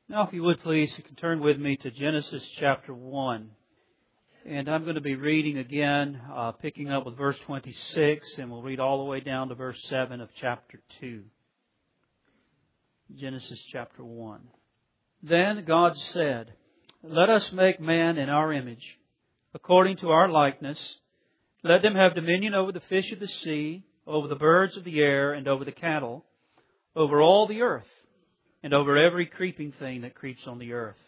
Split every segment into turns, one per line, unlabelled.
Now, if you would please, you can turn with me to Genesis chapter 1. And I'm going to be reading again, picking up with verse 26, and we'll read all the way down to verse 7 of chapter 2. Genesis chapter 1. Then God said, "Let us make man in our image, according to our likeness. Let them have dominion over the fish of the sea, over the birds of the air, and over the cattle, over all the earth, and over every creeping thing that creeps on the earth."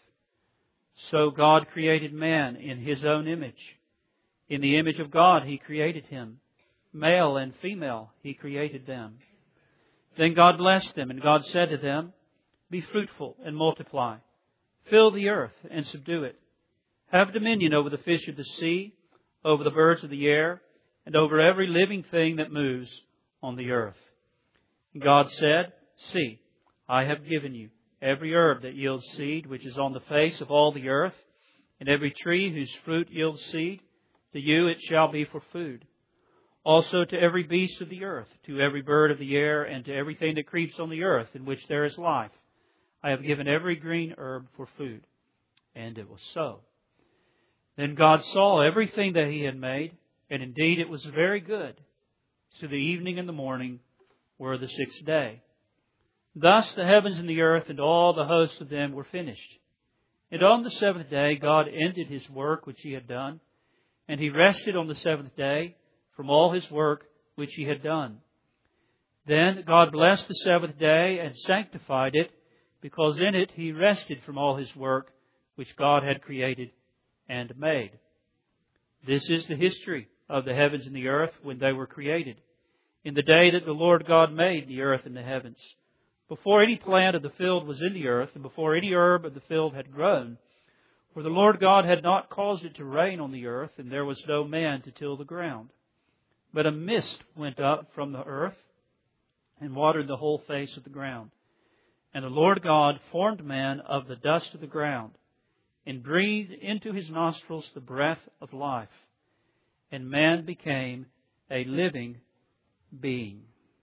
So God created man in His own image. In the image of God He created him. Male and female He created them. Then God blessed them, and God said to them, "Be fruitful and multiply. Fill the earth and subdue it. Have dominion over the fish of the sea, over the birds of the air, and over every living thing that moves on the earth." And God said, "See, I have given you every herb that yields seed, which is on the face of all the earth, and every tree whose fruit yields seed. To you it shall be for food. Also to every beast of the earth, to every bird of the air, and to everything that creeps on the earth, in which there is life, I have given every green herb for food." And it was so. Then God saw everything that He had made, and indeed it was very good. So the evening and the morning were the sixth day. Thus the heavens and the earth and all the hosts of them were finished. And on the seventh day God ended His work which He had done, and He rested on the seventh day from all His work which He had done. Then God blessed the seventh day and sanctified it, because in it He rested from all His work which God had created and made. This is the history of the heavens and the earth when they were created, in the day that the Lord God made the earth and the heavens, before any plant of the field was in the earth, and before any herb of the field had grown. For the Lord God had not caused it to rain on the earth, and there was no man to till the ground. But a mist went up from the earth and watered the whole face of the ground. And the Lord God formed man of the dust of the ground, and breathed into his nostrils the breath of life. And man became a living being.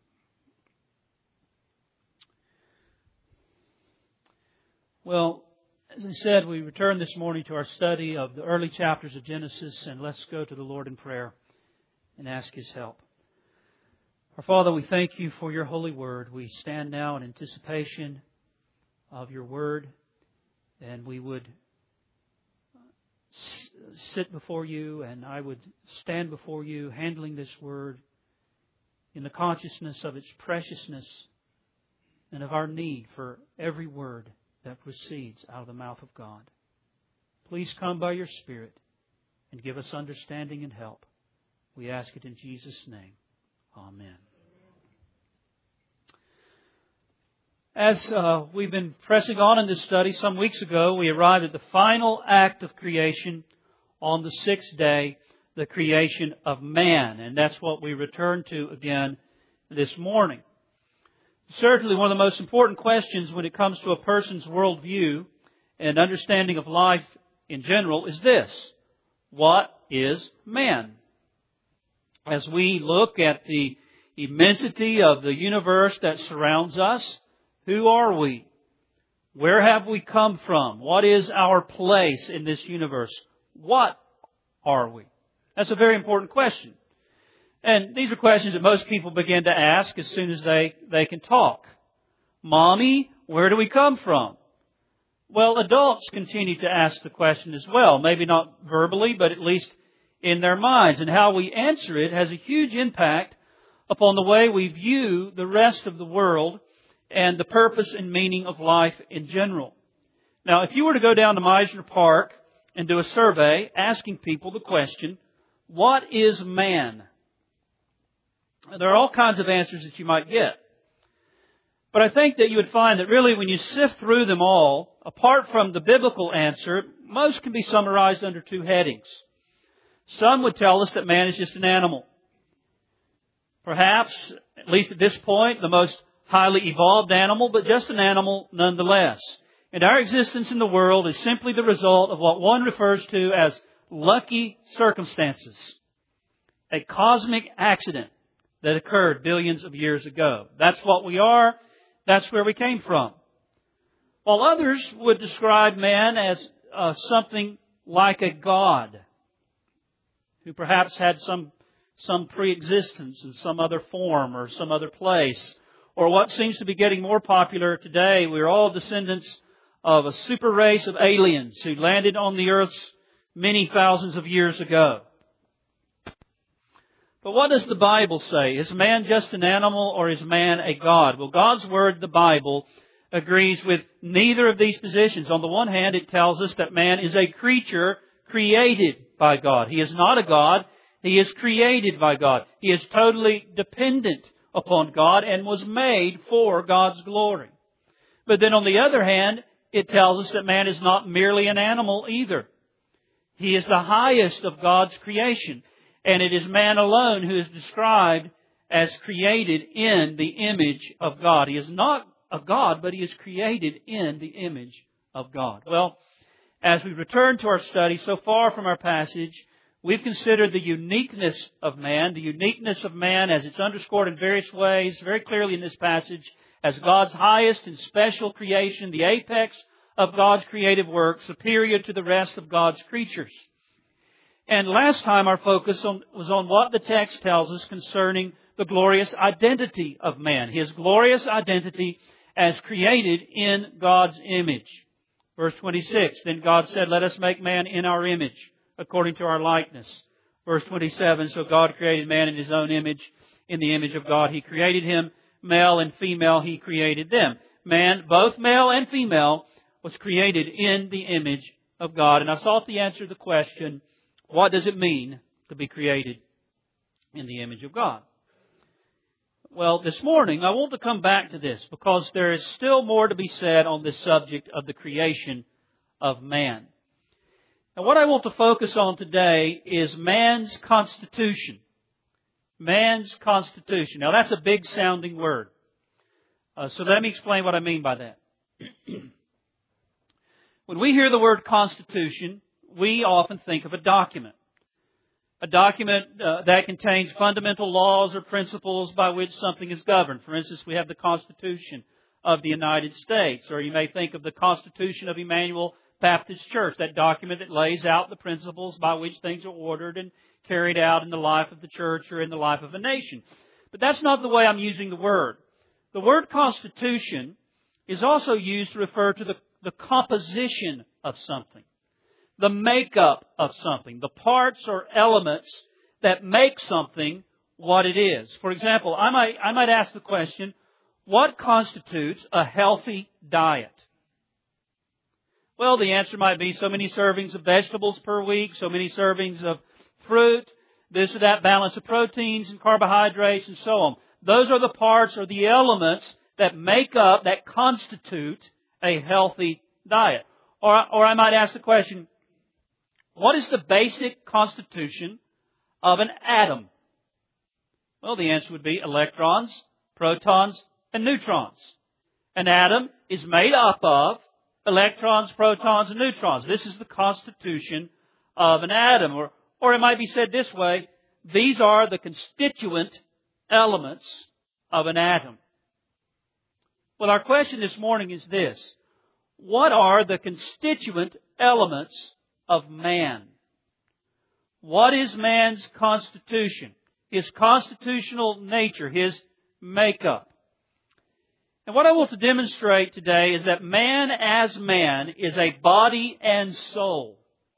Well, as I said, we return this morning to our study of the early chapters of Genesis, and let's go to the Lord in prayer and ask His help. Our Father, we thank You for Your holy word. We stand now in anticipation of Your word, and we would sit before You, and I would stand before You handling this word in the consciousness of its preciousness and of our need for every word that proceeds out of the mouth of God. Please come by Your Spirit and give us understanding and help. We ask it in Jesus' name. Amen. As we've been pressing on in this study, some weeks ago we arrived at the final act of creation on the sixth day, the creation of man. And that's what we return to again this morning. Certainly one of the most important questions when it comes to a person's worldview and understanding of life in general is this: what is man? As we look at the immensity of the universe that surrounds us, who are we? Where have we come from? What is our place in this universe? What are we? That's a very important question. And these are questions that most people begin to ask as soon as they can talk. Mommy, where do we come from? Well, adults continue to ask the question as well. Maybe not verbally, but at least in their minds. And how we answer it has a huge impact upon the way we view the rest of the world and the purpose and meaning of life in general. Now, if you were to go down to Meisner Park and do a survey asking people the question, what is man? There are all kinds of answers that you might get. But I think that you would find that really when you sift through them all, apart from the biblical answer, most can be summarized under two headings. Some would tell us that man is just an animal. Perhaps, at least at this point, the most highly evolved animal, but just an animal nonetheless. And our existence in the world is simply the result of what one refers to as lucky circumstances. A cosmic accident that occurred billions of years ago. That's what we are. That's where we came from. while others would describe man as something like a god who perhaps had some pre-existence in some other form or some other place. Or what seems to be getting more popular today, we're all descendants of a super race of aliens who landed on the earth many thousands of years ago. But what does the Bible say? Is man just an animal or is man a god? Well, God's Word, the Bible, agrees with neither of these positions. On the one hand, it tells us that man is a creature created by God. He is not a god. He is created by God. He is totally dependent upon God and was made for God's glory. But then on the other hand, it tells us that man is not merely an animal either. He is the highest of God's creation. And it is man alone who is described as created in the image of God. He is not a God, but he is created in the image of God. Well, as we return to our study, so far from our passage, we've considered the uniqueness of man as it's underscored in various ways, very clearly in this passage, as God's highest and special creation, the apex of God's creative work, superior to the rest of God's creatures. And last time our focus was on what the text tells us concerning the glorious identity of man, his glorious identity as created in God's image. Verse 26, then God said, let us make man in our image, according to our likeness. Verse 27, so God created man in His own image. In the image of God He created him. Male and female He created them. Man, both male and female, was created in the image of God. And I sought to answer the question, what does it mean to be created in the image of God? Well, this morning I want to come back to this because there is still more to be said on this subject of the creation of man. And what I want to focus on today is man's constitution. Man's constitution. Now that's a big sounding word. So let me explain what I mean by that. When we hear the word constitution, we often think of a document. A document that contains fundamental laws or principles by which something is governed. For instance, we have the Constitution of the United States, or you may think of the Constitution of Emmanuel Baptist Church, that document that lays out the principles by which things are ordered and carried out in the life of the church or in the life of a nation. But that's not the way I'm using the word. The word constitution is also used to refer to the composition of something, the makeup of something, the parts or elements that make something what it is. For example, I might ask the question, what constitutes a healthy diet? Well, the answer might be so many servings of vegetables per week, so many servings of fruit, this or that balance of proteins and carbohydrates and so on. Those are the parts or the elements that make up, that constitute a healthy diet. Or I might ask the question, what is the basic constitution of an atom? Well, the answer would be electrons, protons, and neutrons. An atom is made up of electrons, protons, and neutrons. This is the constitution of an atom. Or it might be said this way, these are the constituent elements of an atom. Well, our question this morning is this. What are the constituent elements of man? What is man's constitution? His constitutional nature, his makeup. And what I want to demonstrate today is that man as man is a body and soul,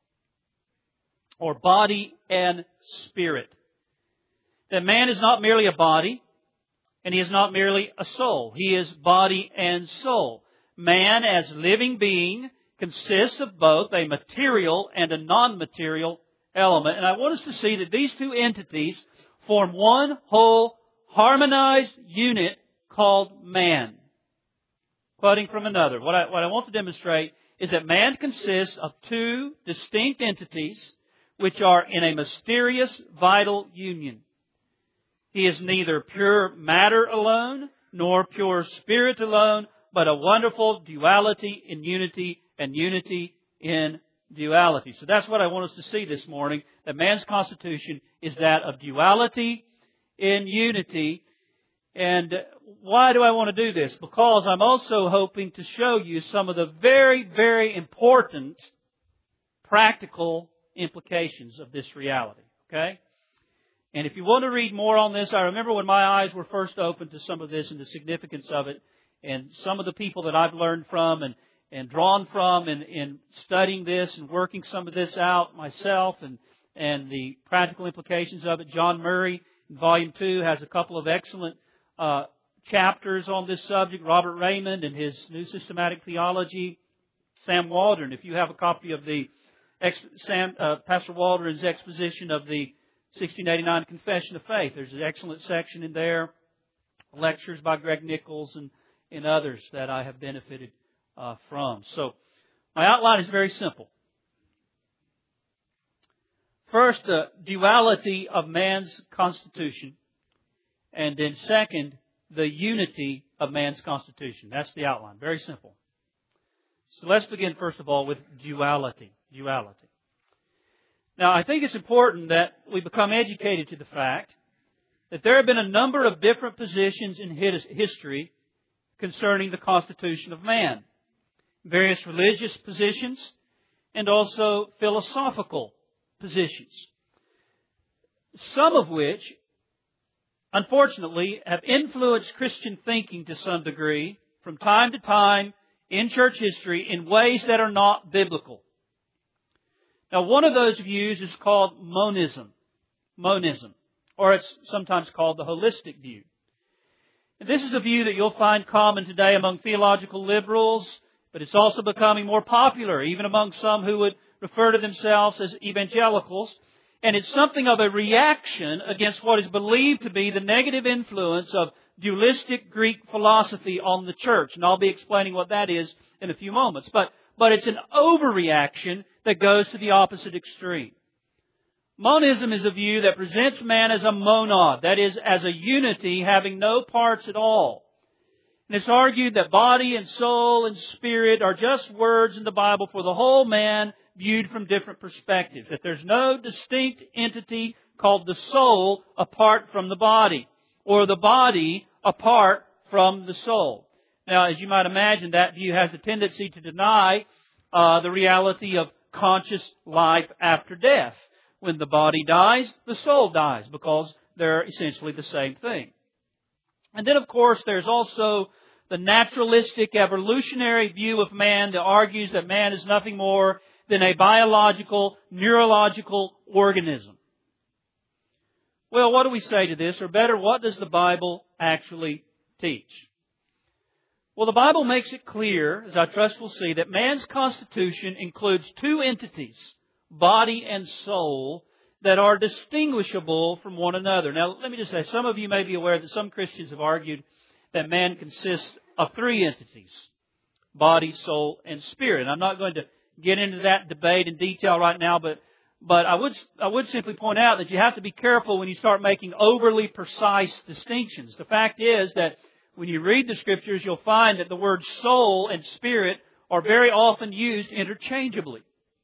or body and spirit. That man is not merely a body, and he is not merely a soul. He is body and soul. Man as living being consists of both a material and a non-material element. And I want us to see that these two entities form one whole harmonized unit called man. Quoting from another, what I want to demonstrate is that man consists of two distinct entities which are in a mysterious vital union. He is neither pure matter alone, nor pure spirit alone, but a wonderful duality in unity and unity in duality. So that's what I want us to see this morning, that man's constitution is that of duality in unity. And why do I want to do this? Because I'm also hoping to show you some of the very, very important practical implications of this reality. Okay? And if you want to read more on this, I remember when my eyes were first opened to some of this and the significance of it, and some of the people that I've learned from and drawn from in studying this and working some of this out myself and the practical implications of it. John Murray, in Volume 2, has a couple of excellent chapters on this subject. Robert Raymond in his New Systematic Theology. Sam Waldron, if you have a copy of the Pastor Waldron's exposition of the 1689 Confession of Faith, there's an excellent section in there. Lectures by Greg Nichols and others that I have benefited from. So, my outline is very simple. First, the duality of man's constitution. And then second, the unity of man's constitution. That's the outline. Very simple. So let's begin first of all with duality. Duality. Now, I think it's important that we become educated to the fact that there have been a number of different positions in history concerning the constitution of man. Various religious positions and also philosophical positions. Some of which, unfortunately, have influenced Christian thinking to some degree from time to time in church history in ways that are not biblical. Now, one of those views is called monism. Monism. Or it's sometimes called the holistic view. And this is a view that you'll find common today among theological liberals, but it's also becoming more popular, even among some who would refer to themselves as evangelicals. And it's something of a reaction against what is believed to be the negative influence of dualistic Greek philosophy on the church. And I'll be explaining what that is in a few moments. But it's an overreaction that goes to the opposite extreme. Monism is a view that presents man as a monad, that is, as a unity having no parts at all. And it's argued that body and soul and spirit are just words in the Bible for the whole man viewed from different perspectives. That there's no distinct entity called the soul apart from the body, or the body apart from the soul. Now, as you might imagine, that view has a tendency to deny the reality of conscious life after death. When the body dies, the soul dies, because they're essentially the same thing. And then, of course, there's also the naturalistic evolutionary view of man that argues that man is nothing more than a biological, neurological organism. Well, what do we say to this? Or better, what does the Bible actually teach? Well, the Bible makes it clear, as I trust we'll see, that man's constitution includes two entities, body and soul, that are distinguishable from one another. Now, let me just say, some of you may be aware that some Christians have argued that man consists of three entities, body, soul, and spirit. And I'm not going to get into that debate in detail right now, but I would simply point out that you have to be careful when you start making overly precise distinctions. The fact is that when you read the Scriptures, you'll find that the words soul and spirit are very often used interchangeably.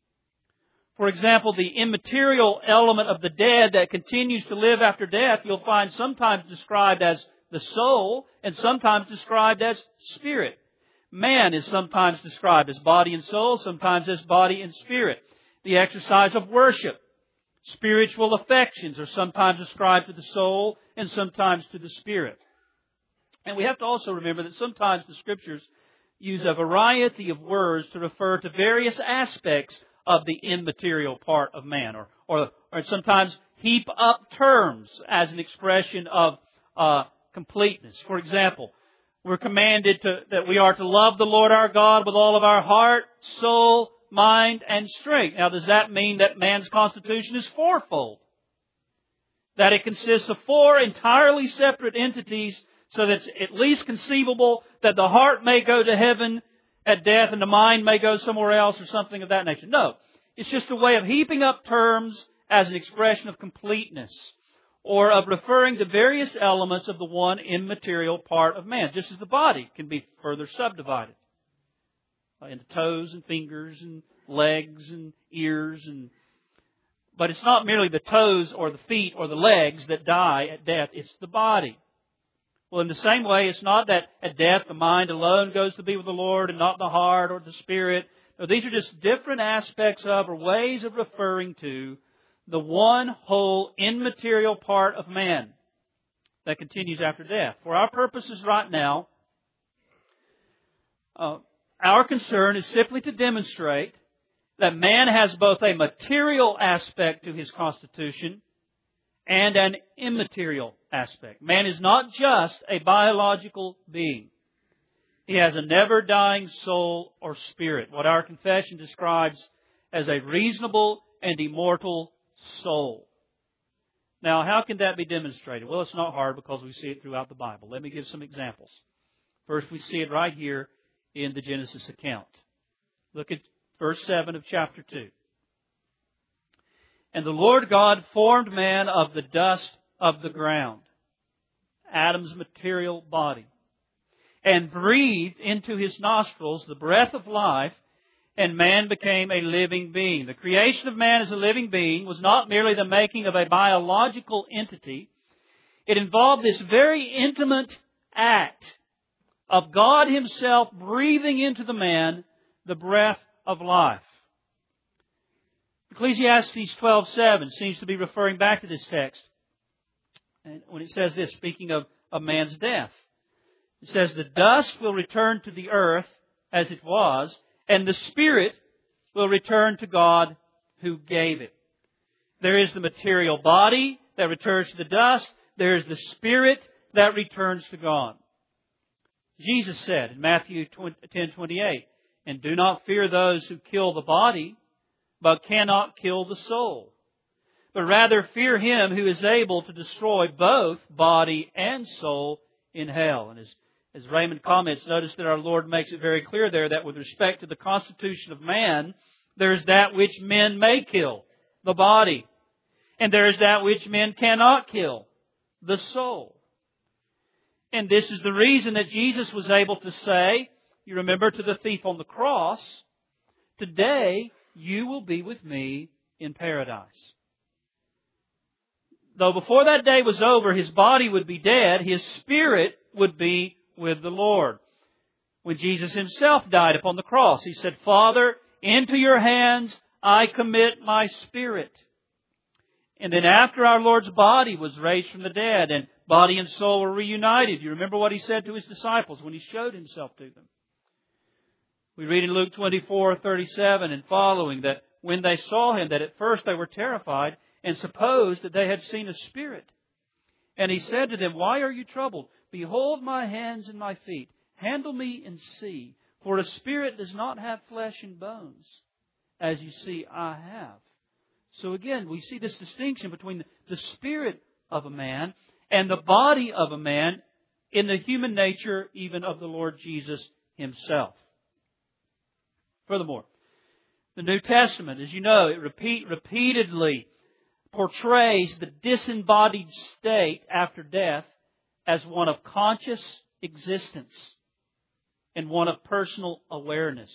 For example, the immaterial element of the dead that continues to live after death, you'll find sometimes described as the soul and sometimes described as spirit. Man is sometimes described as body and soul, sometimes as body and spirit. The exercise of worship, spiritual affections are sometimes ascribed to the soul and sometimes to the spirit. And we have to also remember that sometimes the Scriptures use a variety of words to refer to various aspects of the immaterial part of man, or sometimes heap up terms as an expression of completeness. For example, we're commanded that we are to love the Lord our God with all of our heart, soul, mind, and strength. Now, does that mean that man's constitution is fourfold? That it consists of four entirely separate entities, so that it's at least conceivable that the heart may go to heaven at death and the mind may go somewhere else or something of that nature? No. It's just a way of heaping up terms as an expression of completeness or of referring to various elements of the one immaterial part of man, just as the body can be further subdivided into toes and fingers and legs and ears. But it's not merely the toes or the feet or the legs that die at death. It's the body. Well, in the same way, it's not that at death the mind alone goes to be with the Lord and not the heart or the spirit. No, these are just different aspects of or ways of referring to the one whole immaterial part of man that continues after death. For our purposes right now, our concern is simply to demonstrate that man has both a material aspect to his constitution and an immaterial aspect. Man is not just a biological being. He has a never-dying soul or spirit, what our confession describes as a reasonable and immortal soul. Now, how can that be demonstrated? Well, it's not hard because we see it throughout the Bible. Let me give some examples. First, we see it right here in the Genesis account. Look at verse 7 of chapter 2. And the Lord God formed man of the dust of the ground, Adam's material body, and breathed into his nostrils the breath of life, and man became a living being. The creation of man as a living being was not merely the making of a biological entity. It involved this very intimate act of God Himself breathing into the man the breath of life. Ecclesiastes 12:7 seems to be referring back to this text. And when it says this, speaking of man's death, it says, the dust will return to the earth as it was, and the spirit will return to God who gave it. There is the material body that returns to the dust. There is the spirit that returns to God. Jesus said in Matthew 10:28, and do not fear those who kill the body, but cannot kill the soul. But rather fear Him who is able to destroy both body and soul in hell. And as Raymond comments, notice that our Lord makes it very clear there that with respect to the constitution of man, there is that which men may kill, the body. And there is that which men cannot kill, the soul. And this is the reason that Jesus was able to say, you remember, to the thief on the cross, today you will be with me in paradise. Though before that day was over, his body would be dead, his spirit would be with the Lord. When Jesus Himself died upon the cross, He said, Father, into your hands I commit my spirit. And then after our Lord's body was raised from the dead and body and soul were reunited, you remember what He said to His disciples when He showed Himself to them. We read in Luke 24:37 and following that when they saw Him, that at first they were terrified and supposed that they had seen a spirit. And He said to them, why are you troubled? Behold my hands and my feet. Handle me and see. For a spirit does not have flesh and bones, as you see I have. So again, we see this distinction between the spirit of a man and the body of a man in the human nature even of the Lord Jesus Himself. Furthermore, the New Testament, as you know, it repeatedly portrays the disembodied state after death as one of conscious existence and one of personal awareness.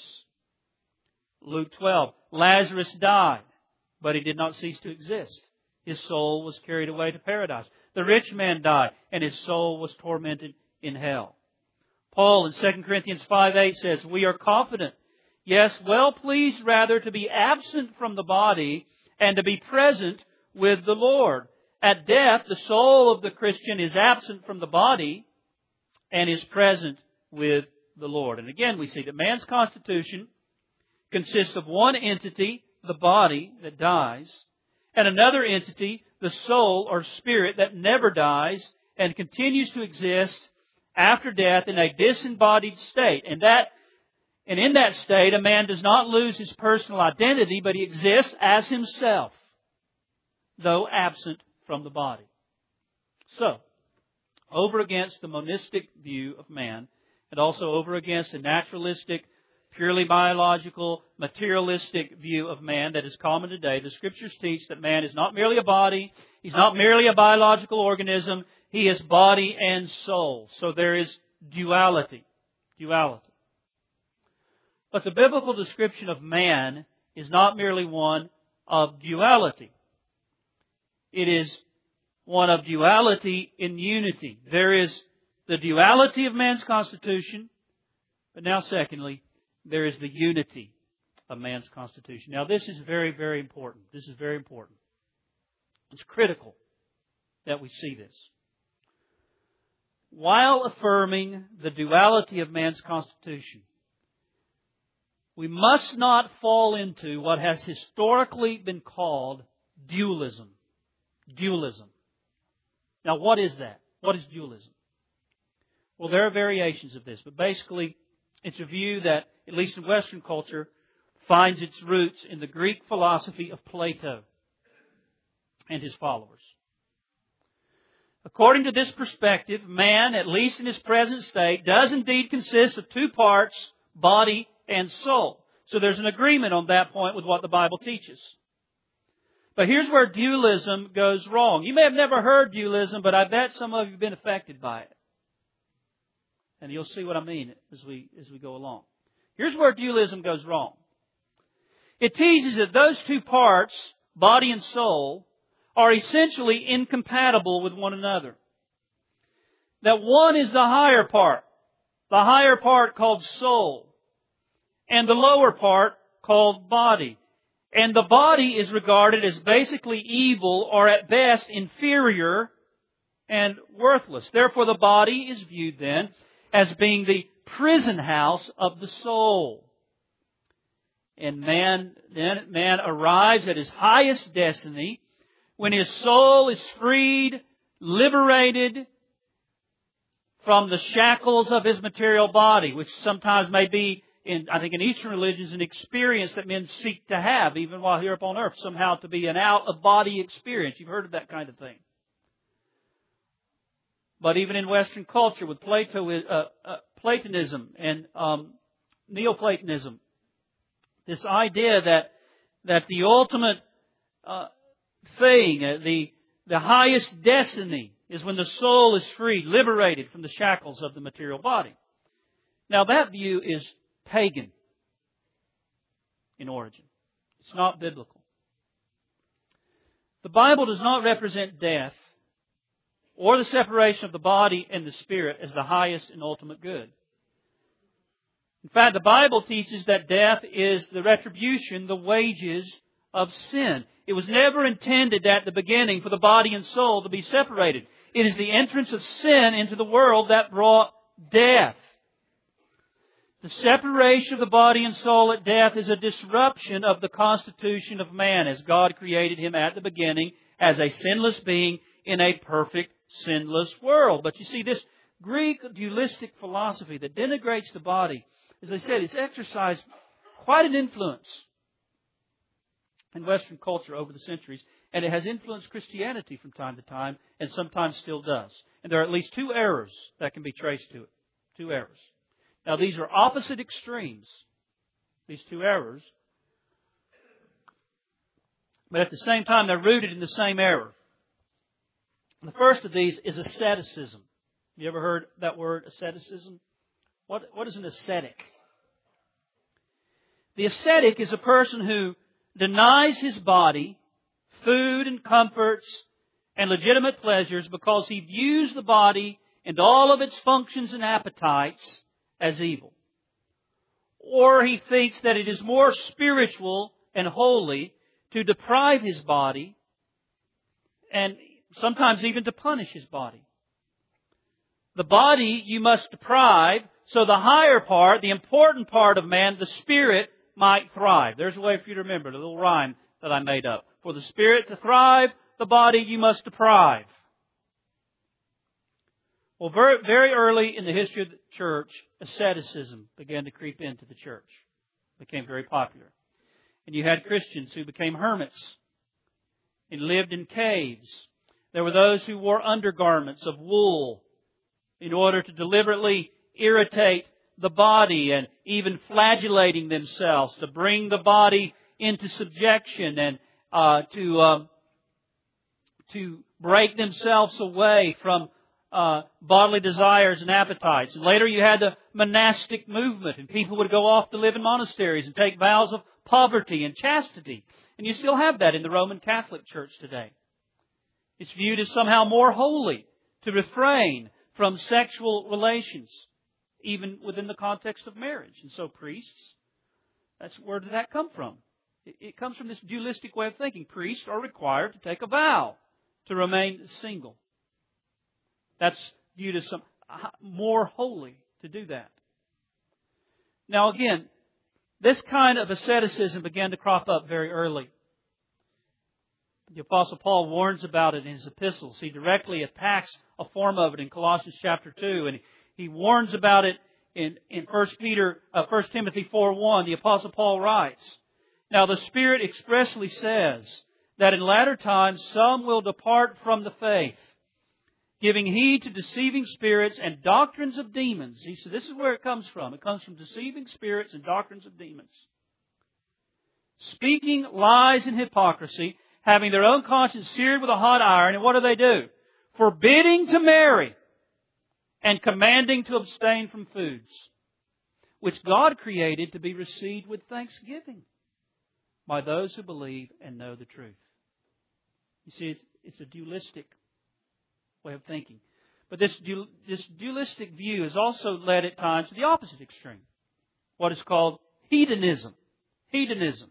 Luke 12, Lazarus died, but he did not cease to exist. His soul was carried away to paradise. The rich man died, and his soul was tormented in hell. Paul in 2 Corinthians 5:8 says, we are confident, yes, well pleased rather to be absent from the body and to be present with the Lord. At death, the soul of the Christian is absent from the body and is present with the Lord. And again, we see that man's constitution consists of one entity, the body that dies, and another entity, the soul or spirit that never dies and continues to exist after death in a disembodied state. And in that state, a man does not lose his personal identity, but he exists as himself, though absent from the body. So, over against the monistic view of man, and also over against the naturalistic, purely biological, materialistic view of man that is common today, the Scriptures teach that man is not merely a body, he's not merely a biological organism, he is body and soul. So there is duality. But the biblical description of man is not merely one of duality. It is one of duality in unity. There is the duality of man's constitution, but now secondly, there is the unity of man's constitution. Now this is very, very important. This is very important. It's critical that we see this. While affirming the duality of man's constitution, we must not fall into what has historically been called dualism. Dualism. Now, what is that? What is dualism? Well, there are variations of this, but basically, it's a view that, at least in Western culture, finds its roots in the Greek philosophy of Plato and his followers. According to this perspective, man, at least in his present state, does indeed consist of two parts, body and soul. So there's an agreement on that point with what the Bible teaches. But here's where dualism goes wrong. You may have never heard dualism, but I bet some of you have been affected by it. And you'll see what I mean as we go along. Here's where dualism goes wrong. It teaches that those two parts, body and soul, are essentially incompatible with one another. That one is the higher part called soul, and the lower part called body. And the body is regarded as basically evil or at best inferior and worthless. Therefore, the body is viewed then as being the prison house of the soul. And man arrives at his highest destiny when his soul is freed, liberated from the shackles of his material body, which sometimes may be, in Eastern religions, an experience that men seek to have, even while here upon earth, somehow to be an out-of-body experience. You've heard of that kind of thing. But even in Western culture, with Platonism and Neoplatonism, this idea that the ultimate thing, the highest destiny, is when the soul is freed, liberated from the shackles of the material body. Now that view is pagan in origin. It's not biblical. The Bible does not represent death or the separation of the body and the spirit as the highest and ultimate good. In fact, the Bible teaches that death is the retribution, the wages of sin. It was never intended at the beginning for the body and soul to be separated. It is the entrance of sin into the world that brought death. The separation of the body and soul at death is a disruption of the constitution of man as God created him at the beginning as a sinless being in a perfect, sinless world. But you see, this Greek dualistic philosophy that denigrates the body, as I said, it's exercised quite an influence in Western culture over the centuries, and it has influenced Christianity from time to time, and sometimes still does. And there are at least two errors that can be traced to it. Two errors. Now, these are opposite extremes, these two errors, but at the same time, they're rooted in the same error. The first of these is asceticism. You ever heard that word, asceticism? What is an ascetic? The ascetic is a person who denies his body food and comforts and legitimate pleasures because he views the body and all of its functions and appetites as evil. Or he thinks that it is more spiritual and holy to deprive his body and sometimes even to punish his body. The body you must deprive so the higher part, the important part of man, the spirit, might thrive. There's a way for you to remember, the little rhyme that I made up. For the spirit to thrive, the body you must deprive. Well, very early in the history of the church, asceticism began to creep into the church. It became very popular. And you had Christians who became hermits and lived in caves. There were those who wore undergarments of wool in order to deliberately irritate the body and even flagellating themselves to bring the body into subjection and to break themselves away from bodily desires and appetites. And later you had the monastic movement, and people would go off to live in monasteries and take vows of poverty and chastity. And you still have that in the Roman Catholic Church today. It's viewed as somehow more holy to refrain from sexual relations, even within the context of marriage. And so priests, where did that come from? It comes from this dualistic way of thinking. Priests are required to take a vow to remain single. That's viewed as more holy to do that. Now again, this kind of asceticism began to crop up very early. The Apostle Paul warns about it in his epistles. He directly attacks a form of it in Colossians chapter 2, and he warns about it in 1 Timothy 4:1. The Apostle Paul writes, "Now the Spirit expressly says that in latter times some will depart from the faith, giving heed to deceiving spirits and doctrines of demons." He said this is where it comes from. It comes from deceiving spirits and doctrines of demons. "Speaking lies and hypocrisy, having their own conscience seared with a hot iron." And what do? "Forbidding to marry and commanding to abstain from foods, which God created to be received with thanksgiving by those who believe and know the truth." You see, it's a dualistic way of thinking. But this dualistic view has also led at times to the opposite extreme, what is called hedonism. Hedonism.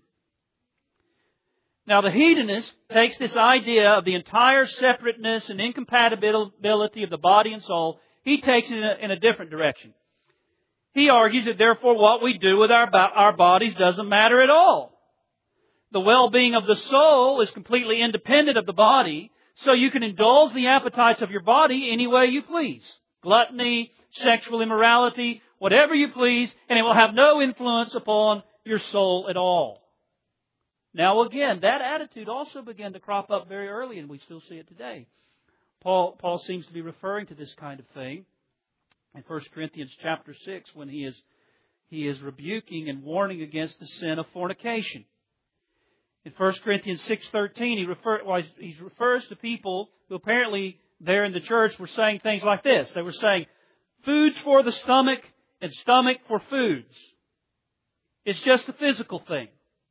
Now the hedonist takes this idea of the entire separateness and incompatibility of the body and soul, he takes it in a different direction. He argues that therefore what we do with our bodies doesn't matter at all. The well-being of the soul is completely independent of the body, so you can indulge the appetites of your body any way you please. Gluttony, sexual immorality, whatever you please, and it will have no influence upon your soul at all. Now again, that attitude also began to crop up very early, and we still see it today. Paul seems to be referring to this kind of thing in 1 Corinthians chapter 6 when he is rebuking and warning against the sin of fornication. In 1 Corinthians 6:13, he refers to people who apparently there in the church were saying things like this. They were saying, "Food's for the stomach and stomach for foods." It's just a physical thing.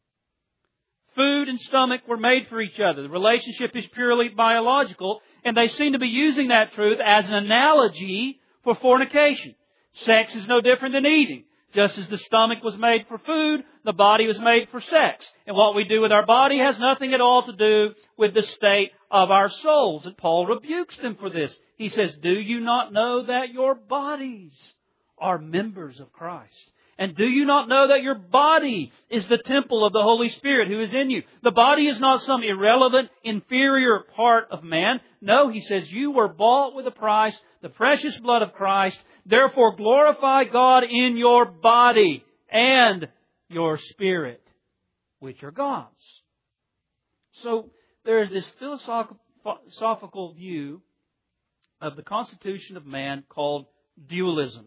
Food and stomach were made for each other. The relationship is purely biological, and they seem to be using that truth as an analogy for fornication. Sex is no different than eating. Just as the stomach was made for food, the body was made for sex. And what we do with our body has nothing at all to do with the state of our souls. And Paul rebukes them for this. He says, "Do you not know that your bodies are members of Christ? And do you not know that your body is the temple of the Holy Spirit who is in you?" The body is not some irrelevant, inferior part of man. No, he says, you were bought with a price, the precious blood of Christ. Therefore glorify God in your body and your spirit, which are God's. So there is this philosophical view of the constitution of man called dualism.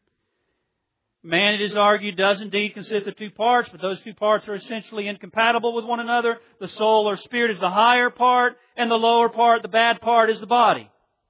Man, it is argued, does indeed consist of two parts, but those two parts are essentially incompatible with one another. The soul or spirit is the higher part, and the lower part, the bad part, is the body.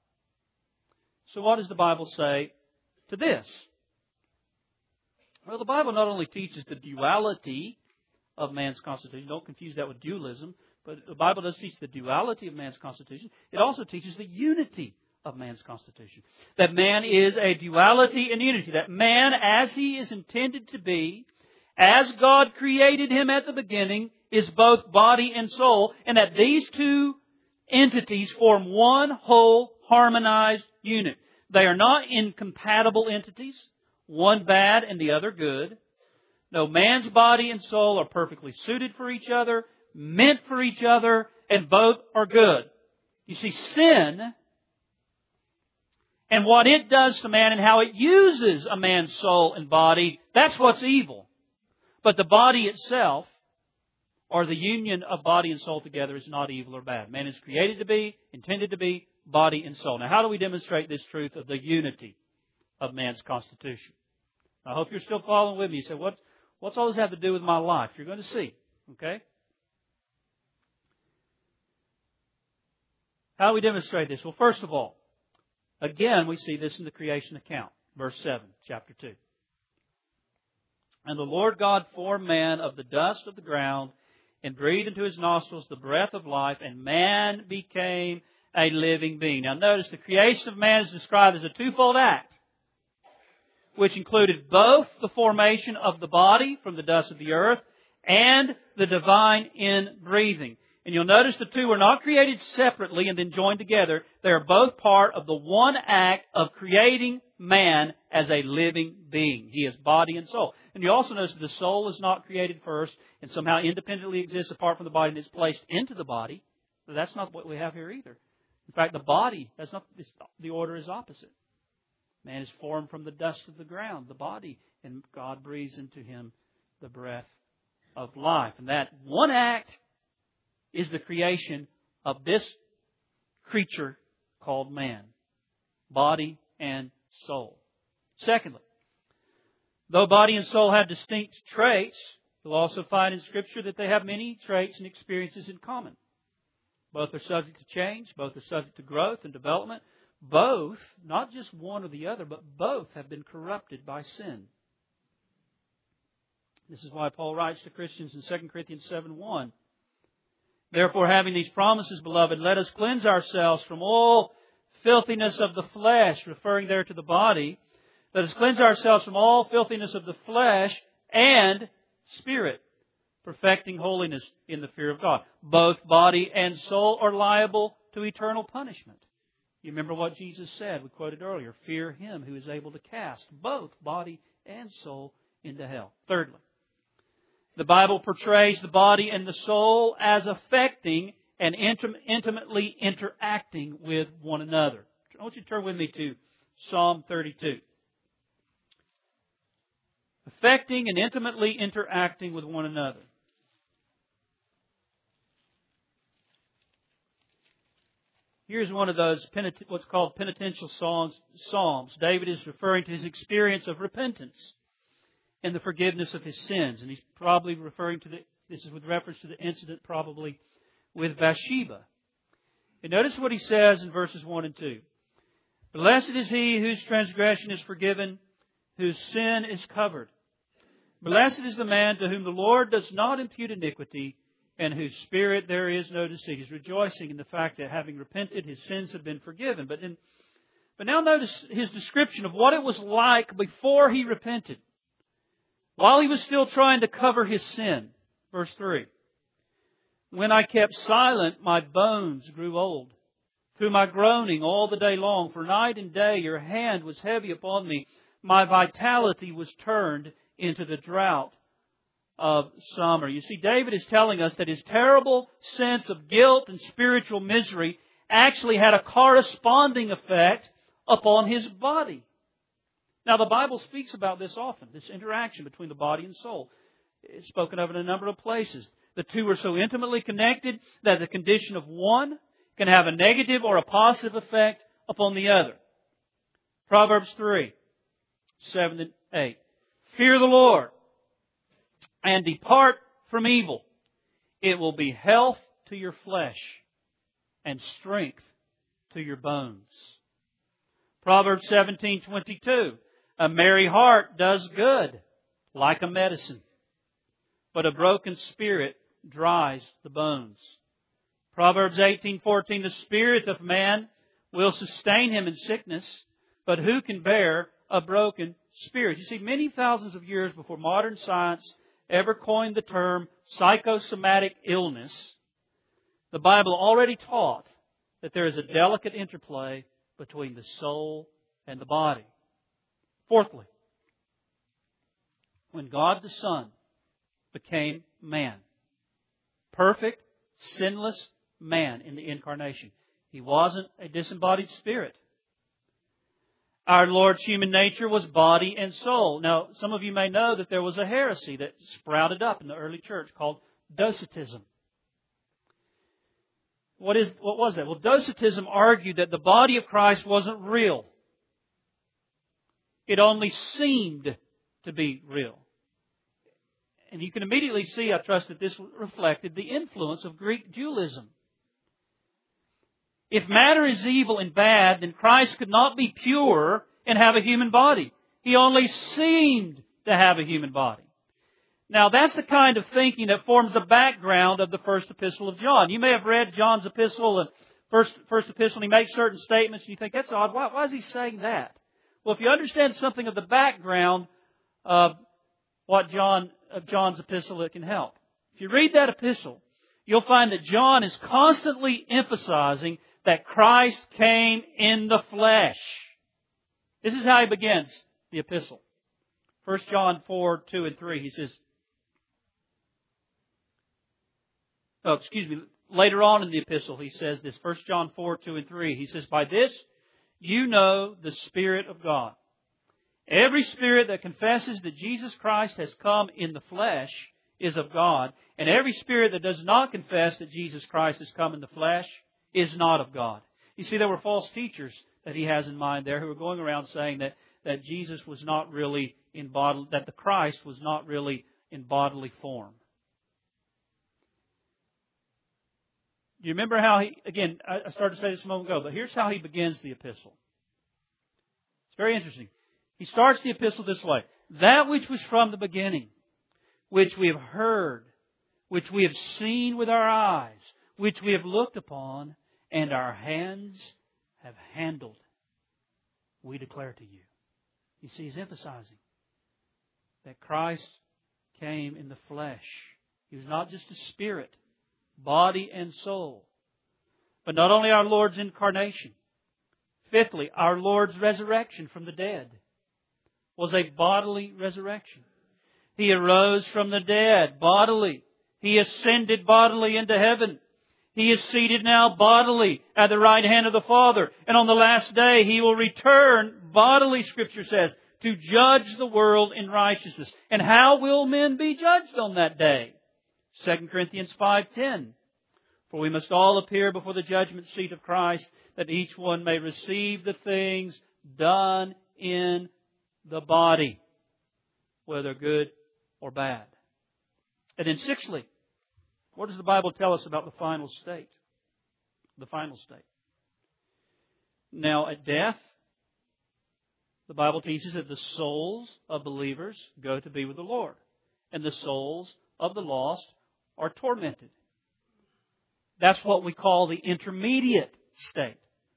So what does the Bible say to this? Well, the Bible not only teaches the duality of man's constitution, don't confuse that with dualism, but the Bible does teach the duality of man's constitution. It also teaches the unity of man's constitution. That man is a duality and unity. That man, as he is intended to be, as God created him at the beginning, is both body and soul, and that these two entities form one whole harmonized unit. They are not incompatible entities, one bad and the other good. No, man's body and soul are perfectly suited for each other, meant for each other, and both are good. You see, sin and what it does to man and how it uses a man's soul and body, that's what's evil. But the body itself, or the union of body and soul together, is not evil or bad. Man is created to be, intended to be, body and soul. Now, how do we demonstrate this truth of the unity of man's constitution? I hope you're still following with me. You say, what's all this have to do with my life? You're going to see. Okay? How do we demonstrate this? Well, first of all, again, we see this in the creation account. Verse 7, chapter 2. "And the Lord God formed man of the dust of the ground, and breathed into his nostrils the breath of life, and man became a living being. Now notice the creation of man is described as a twofold act, which included both the formation of the body from the dust of the earth and the divine inbreathing. And you'll notice the two were not created separately and then joined together. They are both part of the one act of creating man as a living being. He is body and soul. And you also notice that the soul is not created first and somehow independently exists apart from the body and is placed into the body. But that's not what we have here either. In fact, the body, the order is opposite. Man is formed from the dust of the ground, the body, and God breathes into him the breath of life. And that one act is the creation of this creature called man, body and soul. Secondly, though body and soul have distinct traits, you'll also find in Scripture that they have many traits and experiences in common. Both are subject to change, both are subject to growth and development. Both, not just one or the other, but both have been corrupted by sin. This is why Paul writes to Christians in 2 Corinthians 7:1. Therefore, having these promises, beloved, let us cleanse ourselves from all filthiness of the flesh, referring there to the body. Let us cleanse ourselves from all filthiness of the flesh and spirit, perfecting holiness in the fear of God. Both body and soul are liable to eternal punishment. You remember what Jesus said, we quoted earlier, fear Him who is able to cast both body and soul into hell. Thirdly, the Bible portrays the body and the soul as affecting and intimately interacting with one another. I want you to turn with me to Psalm 32. Affecting and intimately interacting with one another. Here's one of those, what's called penitential psalms. David is referring to his experience of repentance and the forgiveness of his sins. And he's probably referring to this is with reference to the incident probably with Bathsheba. And notice what he says in verses 1 and 2. Blessed is he whose transgression is forgiven, whose sin is covered. Blessed is the man to whom the Lord does not impute iniquity, and whose spirit there is no deceit. He's rejoicing in the fact that having repented, his sins have been forgiven. But now notice his description of what it was like before he repented, while he was still trying to cover his sin. Verse 3. When I kept silent, my bones grew old. Through my groaning all the day long, for night and day your hand was heavy upon me. My vitality was turned into the drought of summer. You see, David is telling us that his terrible sense of guilt and spiritual misery actually had a corresponding effect upon his body. Now, the Bible speaks about this often, this interaction between the body and soul. It's spoken of in a number of places. The two are so intimately connected that the condition of one can have a negative or a positive effect upon the other. Proverbs 3, 7 and 8. Fear the Lord and depart from evil. It will be health to your flesh and strength to your bones. Proverbs 17:22. A merry heart does good, like a medicine, but a broken spirit dries the bones. Proverbs 18:14. The spirit of man will sustain him in sickness, but who can bear a broken spirit? You see, many thousands of years before modern science ever coined the term psychosomatic illness, the Bible already taught that there is a delicate interplay between the soul and the body. Fourthly, when God the Son became man, perfect, sinless man in the incarnation, He wasn't a disembodied spirit. Our Lord's human nature was body and soul. Now, some of you may know that there was a heresy that sprouted up in the early church called Docetism. What was that? Well, Docetism argued that the body of Christ wasn't real. It only seemed to be real. And you can immediately see, I trust, that this reflected the influence of Greek dualism. If matter is evil and bad, then Christ could not be pure and have a human body. He only seemed to have a human body. Now, that's the kind of thinking that forms the background of the first epistle of John. You may have read John's epistle, and first epistle, and he makes certain statements, and you think, that's odd. Why is he saying that? Well, if you understand something of the background of John's epistle, it can help. If you read that epistle, you'll find that John is constantly emphasizing that Christ came in the flesh. This is how he begins the epistle. 1 John 4, 2 and 3, he says, later on in the epistle, he says this, 1 John 4, 2 and 3, he says, by this you know the Spirit of God. Every spirit that confesses that Jesus Christ has come in the flesh is of God, and every spirit that does not confess that Jesus Christ has come in the flesh is not of God. You see, there were false teachers that he has in mind there who were going around saying that Jesus was not really that the Christ was not really in bodily form. Do you remember how I started to say this a moment ago, but here's how he begins the epistle. It's very interesting. He starts the epistle this way. That which was from the beginning, which we have heard, which we have seen with our eyes, which we have looked upon, and our hands have handled, we declare to you. You see, he's emphasizing that Christ came in the flesh. He was not just a spirit, body and soul. But not only our Lord's incarnation. Fifthly, our Lord's resurrection from the dead was a bodily resurrection. He arose from the dead bodily. He ascended bodily into heaven. He is seated now bodily at the right hand of the Father. And on the last day He will return bodily, Scripture says, to judge the world in righteousness. And how will men be judged on that day? 2 Corinthians 5:10. For we must all appear before the judgment seat of Christ, that each one may receive the things done in the body, whether good or bad. And then sixthly, what does the Bible tell us about the final state? The final state. Now, at death, the Bible teaches that the souls of believers go to be with the Lord, and the souls of the lost are tormented. That's what we call the intermediate state.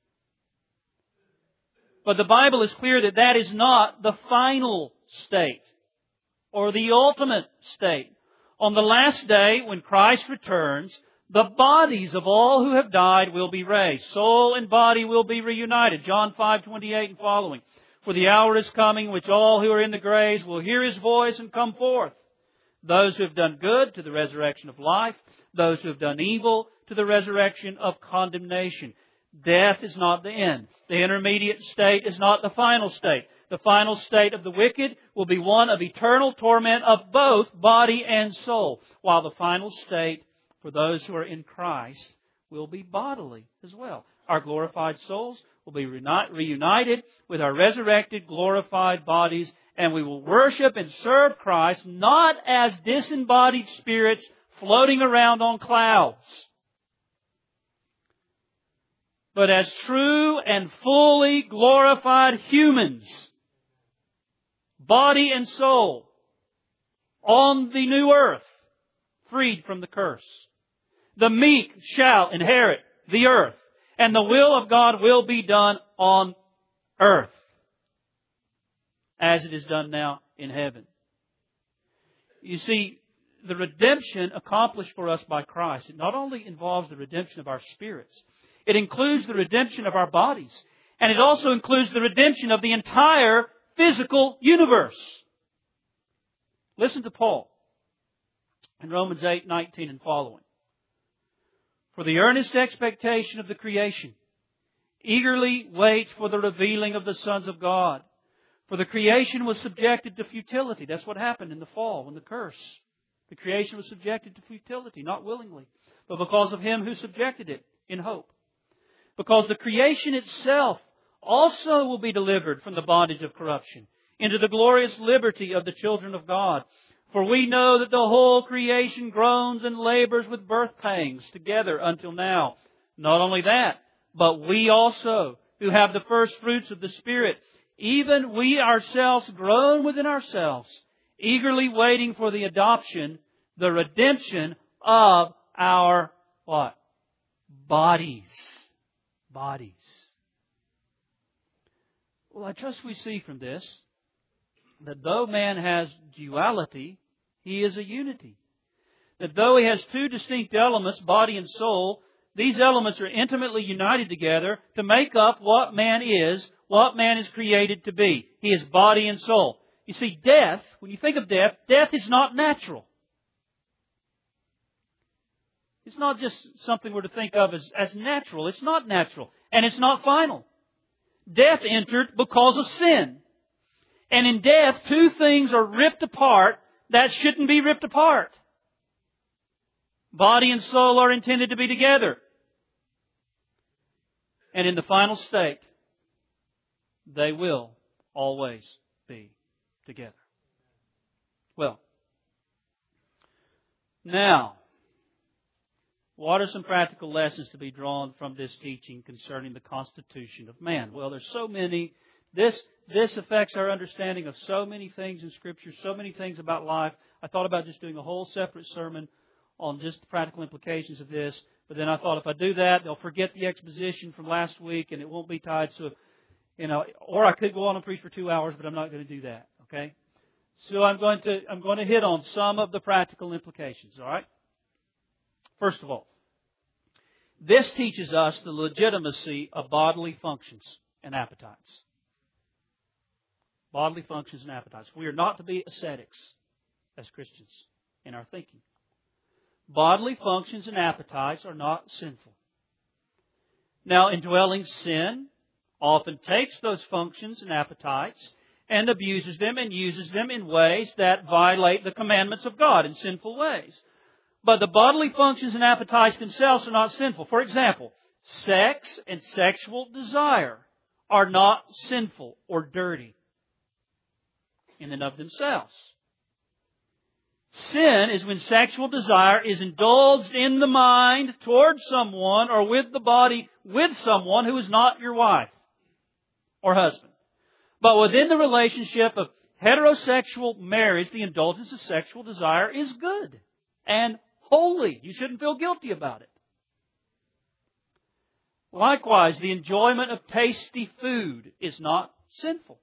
But the Bible is clear that that is not the final state or the ultimate state. On the last day, when Christ returns, the bodies of all who have died will be raised. Soul and body will be reunited. John 5:28 and following. For the hour is coming, which all who are in the graves will hear His voice and come forth. Those who have done good to the resurrection of life. Those who have done evil to the resurrection of condemnation. Death is not the end. The intermediate state is not the final state. The final state of the wicked will be one of eternal torment of both body and soul, while the final state for those who are in Christ will be bodily as well. Our glorified souls will be reunited with our resurrected, glorified bodies, and we will worship and serve Christ not as disembodied spirits floating around on clouds, but as true and fully glorified humans, body and soul, on the new earth, freed from the curse. The meek shall inherit the earth, and the will of God will be done on earth, as it is done now in heaven. You see, the redemption accomplished for us by Christ, it not only involves the redemption of our spirits, it includes the redemption of our bodies. And it also includes the redemption of the entire physical universe. Listen to Paul in Romans 8:19 and following. For the earnest expectation of the creation eagerly waits for the revealing of the sons of God. For the creation was subjected to futility. That's what happened in the fall, when the curse. The creation was subjected to futility, not willingly, but because of Him who subjected it in hope. Because the creation itself also will be delivered from the bondage of corruption into the glorious liberty of the children of God. For we know that the whole creation groans and labors with birth pangs together until now. Not only that, but we also, who have the first fruits of the Spirit, even we ourselves groan within ourselves, eagerly waiting for the adoption, the redemption of our what? Bodies. bodies. Well, I trust we see from this that though man has duality, he is a unity. That though he has two distinct elements, body and soul, these elements are intimately united together to make up what man is created to be. He is body and soul. You see, death, when you think of death, death is not natural. It's not just something we're to think of as natural. It's not natural. And it's not final. Death entered because of sin. And in death, two things are ripped apart that shouldn't be ripped apart. Body and soul are intended to be together. And in the final state, they will always be together. Well, now, what are some practical lessons to be drawn from this teaching concerning the constitution of man? Well, there's so many. This affects our understanding of so many things in Scripture, so many things about life. I thought about just doing a whole separate sermon on just the practical implications of this. But then I thought if I do that, they'll forget the exposition from last week and it won't be tied. So, or I could go on and preach for 2 hours, but I'm not going to do that. Okay? So I'm going to hit on some of the practical implications. All right? First of all, this teaches us the legitimacy of bodily functions and appetites. Bodily functions and appetites. We are not to be ascetics as Christians in our thinking. Bodily functions and appetites are not sinful. Now, indwelling sin often takes those functions and appetites and abuses them and uses them in ways that violate the commandments of God in sinful ways. But the bodily functions and appetites themselves are not sinful. For example, sex and sexual desire are not sinful or dirty in and of themselves. Sin is when sexual desire is indulged in the mind towards someone or with the body with someone who is not your wife or husband. But within the relationship of heterosexual marriage, the indulgence of sexual desire is good and holy. You shouldn't feel guilty about it. Likewise, the enjoyment of tasty food is not sinful.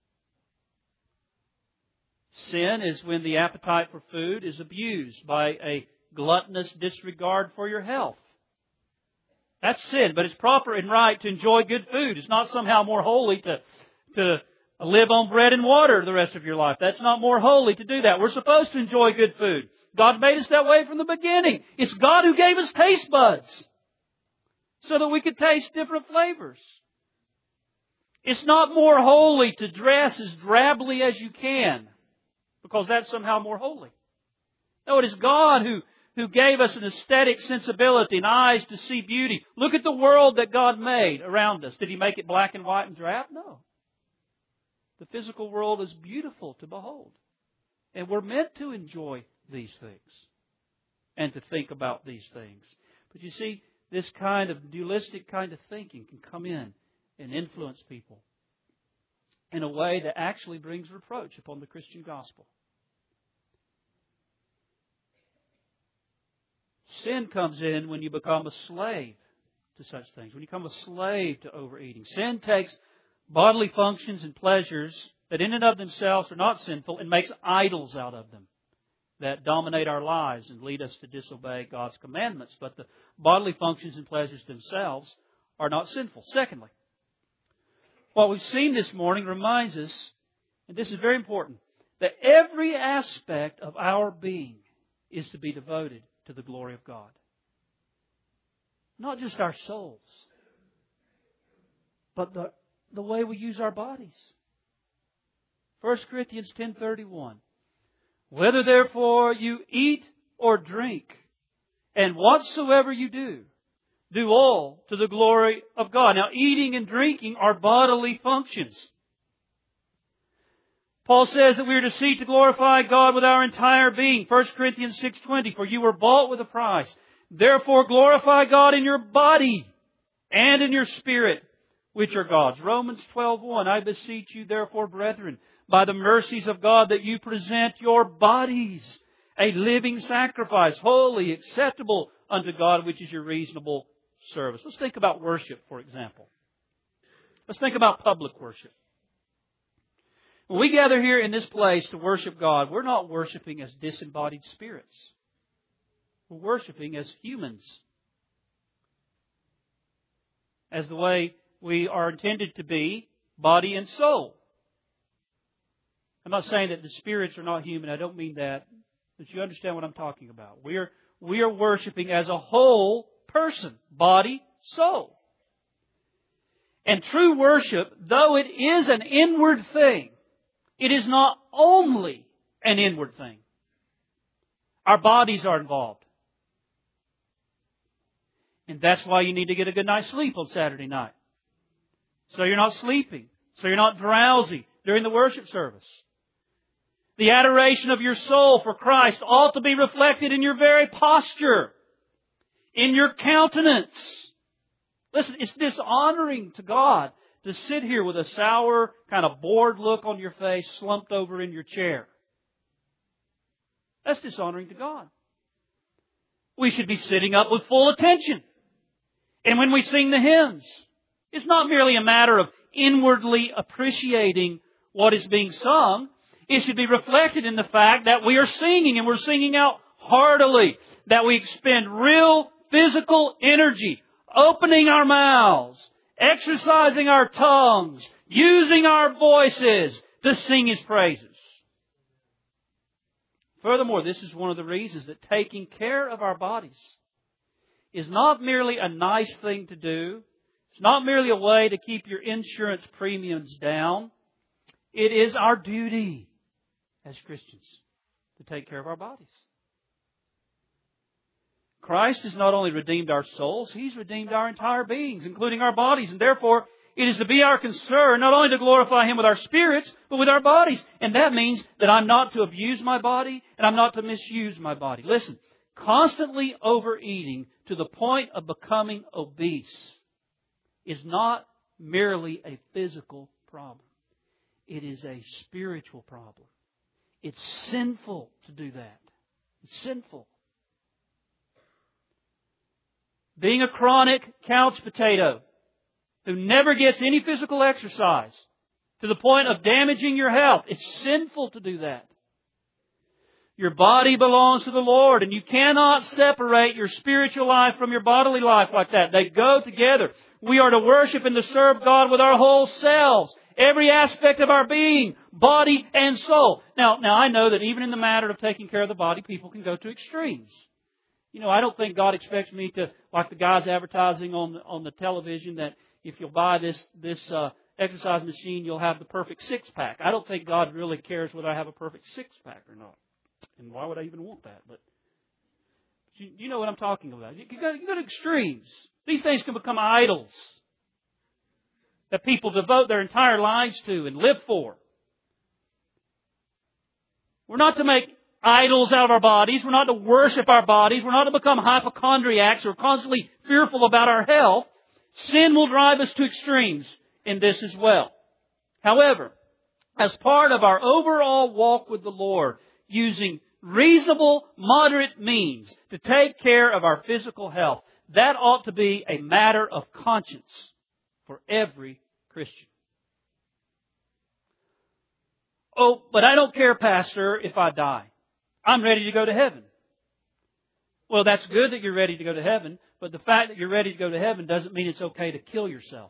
Sin is when the appetite for food is abused by a gluttonous disregard for your health. That's sin, but it's proper and right to enjoy good food. It's not somehow more holy to live on bread and water the rest of your life. That's not more holy to do that. We're supposed to enjoy good food. God made us that way from the beginning. It's God who gave us taste buds so that we could taste different flavors. It's not more holy to dress as drably as you can, because that's somehow more holy. No, it is God who gave us an aesthetic sensibility and eyes to see beauty. Look at the world that God made around us. Did He make it black and white and drab? No. The physical world is beautiful to behold. And we're meant to enjoy these things and to think about these things. But you see, this kind of dualistic kind of thinking can come in and influence people in a way that actually brings reproach upon the Christian gospel. Sin comes in when you become a slave to such things, when you become a slave to overeating. Sin takes bodily functions and pleasures that in and of themselves are not sinful and makes idols out of them that dominate our lives and lead us to disobey God's commandments. But the bodily functions and pleasures themselves are not sinful. Secondly, what we've seen this morning reminds us, and this is very important, that every aspect of our being is to be devoted to the glory of God. Not just our souls, but the way we use our bodies. 1 Corinthians 10:31. Whether therefore you eat or drink, and whatsoever you do, do all to the glory of God. Now, eating and drinking are bodily functions. Paul says that we are to seek to glorify God with our entire being. 1 Corinthians 6:20, for you were bought with a price. Therefore glorify God in your body and in your spirit, which are God's. Romans 12:1, I beseech you therefore, brethren, by the mercies of God, that you present your bodies a living sacrifice, holy, acceptable unto God, which is your reasonable service. Let's think about worship, for example. Let's think about public worship. When we gather here in this place to worship God, we're not worshiping as disembodied spirits. We're worshiping as humans. As the way we are intended to be, body and soul. I'm not saying that the spirits are not human. I don't mean that. But you understand what I'm talking about. We are worshiping as a whole person. Body, soul. And true worship, though it is an inward thing, it is not only an inward thing. Our bodies are involved. And that's why you need to get a good night's sleep on Saturday night. So you're not sleeping. So you're not drowsy during the worship service. The adoration of your soul for Christ ought to be reflected in your very posture, in your countenance. Listen, it's dishonoring to God to sit here with a sour, kind of bored look on your face, slumped over in your chair. That's dishonoring to God. We should be sitting up with full attention. And when we sing the hymns, it's not merely a matter of inwardly appreciating what is being sung. It should be reflected in the fact that we are singing and we're singing out heartily. That we expend real physical energy, opening our mouths, exercising our tongues, using our voices to sing His praises. Furthermore, this is one of the reasons that taking care of our bodies is not merely a nice thing to do. It's not merely a way to keep your insurance premiums down. It is our duty as Christians to take care of our bodies. Christ has not only redeemed our souls, He's redeemed our entire beings, including our bodies. And therefore, it is to be our concern not only to glorify Him with our spirits, but with our bodies. And that means that I'm not to abuse my body and I'm not to misuse my body. Listen, constantly overeating to the point of becoming obese is not merely a physical problem. It is a spiritual problem. It's sinful to do that. It's sinful. Being a chronic couch potato who never gets any physical exercise to the point of damaging your health, it's sinful to do that. Your body belongs to the Lord, and you cannot separate your spiritual life from your bodily life like that. They go together. We are to worship and to serve God with our whole selves. Every aspect of our being, body and soul. Now I know that even in the matter of taking care of the body, people can go to extremes. You know, I don't think God expects me to, like the guys advertising on the television, that if you'll buy this exercise machine, you'll have the perfect six-pack. I don't think God really cares whether I have a perfect six-pack or not. And why would I even want that? But you know what I'm talking about. You go to extremes. These things can become idols that people devote their entire lives to and live for. We're not to make idols out of our bodies. We're not to worship our bodies. We're not to become hypochondriacs or constantly fearful about our health. Sin will drive us to extremes in this as well. However, as part of our overall walk with the Lord, using reasonable, moderate means to take care of our physical health, that ought to be a matter of conscience for every Christian. Oh, but I don't care, Pastor, if I die. I'm ready to go to heaven. Well, that's good that you're ready to go to heaven, but the fact that you're ready to go to heaven doesn't mean it's okay to kill yourself.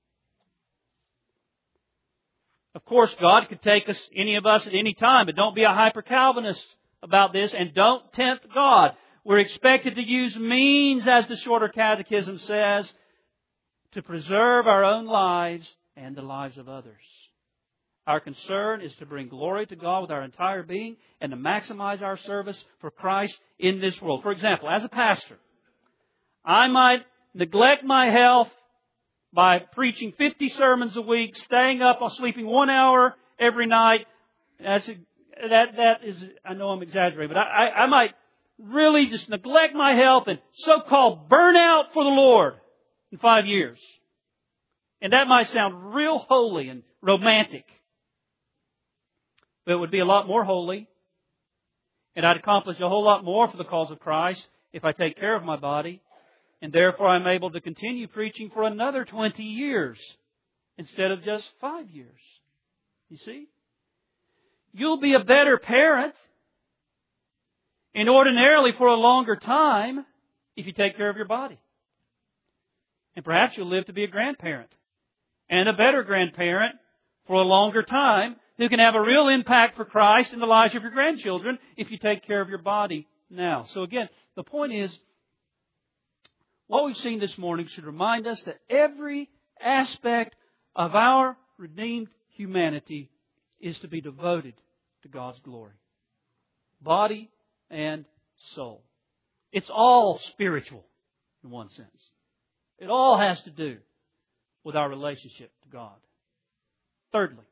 Of course, God could take us, any of us, at any time, but don't be a hyper-Calvinist about this, and don't tempt God. We're expected to use means, as the Shorter Catechism says, to preserve our own lives and the lives of others. Our concern is to bring glory to God with our entire being and to maximize our service for Christ in this world. For example, as a pastor, I might neglect my health by preaching 50 sermons a week, staying up or sleeping 1 hour every night. That is, I know I'm exaggerating, but I might really just neglect my health and so-called burn out for the Lord in 5 years. And that might sound real holy and romantic. But it would be a lot more holy. And I'd accomplish a whole lot more for the cause of Christ if I take care of my body And therefore I'm able to continue preaching for another 20 years instead of just 5 years. You see? You'll be a better parent and ordinarily for a longer time if you take care of your body. And perhaps you'll live to be a grandparent and a better grandparent for a longer time who can have a real impact for Christ in the lives of your grandchildren if you take care of your body now. So again, the point is, what we've seen this morning should remind us that every aspect of our redeemed humanity is to be devoted to God's glory. Body and soul. It's all spiritual in one sense. It all has to do with our relationship to God. Thirdly,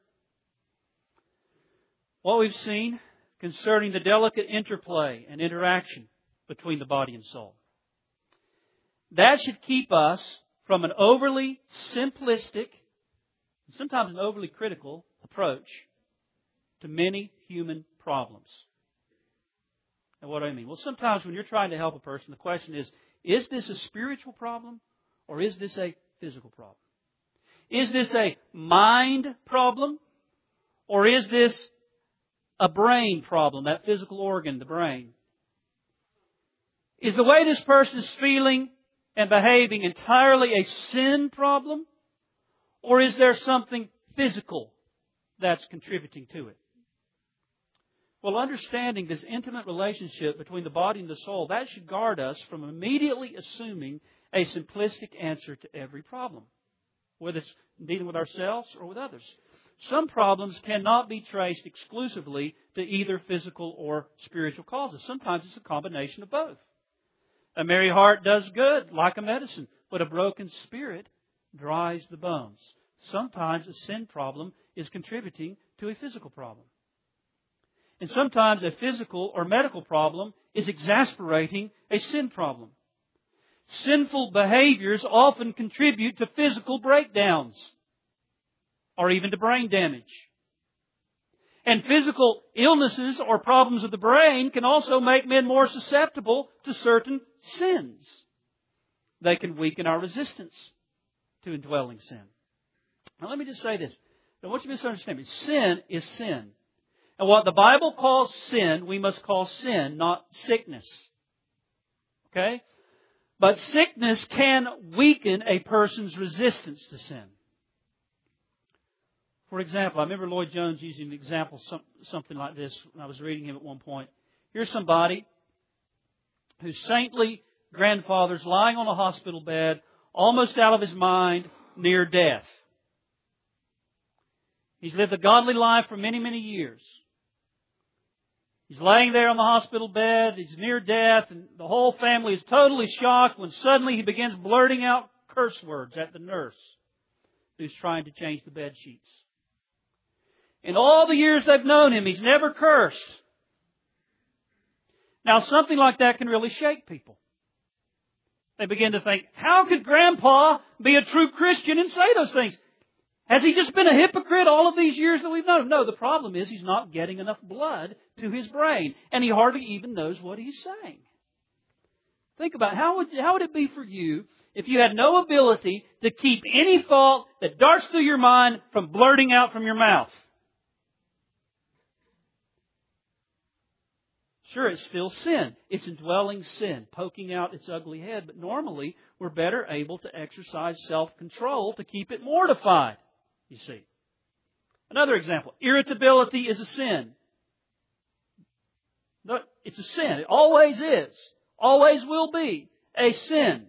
what we've seen concerning the delicate interplay and interaction between the body and soul. That should keep us from an overly simplistic, sometimes an overly critical approach to many human problems. And what do I mean? Well, sometimes when you're trying to help a person, the question is this a spiritual problem or is this a physical problem? Is this a mind problem or is this a brain problem, that physical organ, the brain? Is the way this person is feeling and behaving entirely a sin problem? Or is there something physical that's contributing to it? Well, understanding this intimate relationship between the body and the soul, that should guard us from immediately assuming a simplistic answer to every problem, whether it's dealing with ourselves or with others. Some problems cannot be traced exclusively to either physical or spiritual causes. Sometimes it's a combination of both. A merry heart does good, like a medicine, but a broken spirit dries the bones. Sometimes a sin problem is contributing to a physical problem. And sometimes a physical or medical problem is exasperating a sin problem. Sinful behaviors often contribute to physical breakdowns or even to brain damage. And physical illnesses or problems of the brain can also make men more susceptible to certain sins. They can weaken our resistance to indwelling sin. Now let me just say this. I want you to misunderstand me. Sin is sin. And what the Bible calls sin, we must call sin, not sickness. Okay? But sickness can weaken a person's resistance to sin. For example, I remember Lloyd Jones using an example, something like this, when I was reading him at one point. Here's somebody whose saintly grandfather's lying on a hospital bed, almost out of his mind, near death. He's lived a godly life for many, many years. He's laying there on the hospital bed, he's near death, and the whole family is totally shocked when suddenly he begins blurting out curse words at the nurse who's trying to change the bed sheets. In all the years they've known him, he's never cursed. Now, something like that can really shake people. They begin to think, how could Grandpa be a true Christian and say those things? Has he just been a hypocrite all of these years that we've known him? No, the problem is he's not getting enough blood to his brain, and he hardly even knows what he's saying. Think about it. How would it be for you if you had no ability to keep any thought that darts through your mind from blurting out from your mouth? Sure, it's still sin. It's indwelling sin, poking out its ugly head. But normally, we're better able to exercise self-control to keep it mortified, you see. Another example. Irritability is a sin. It's a sin. It always is. Always will be a sin.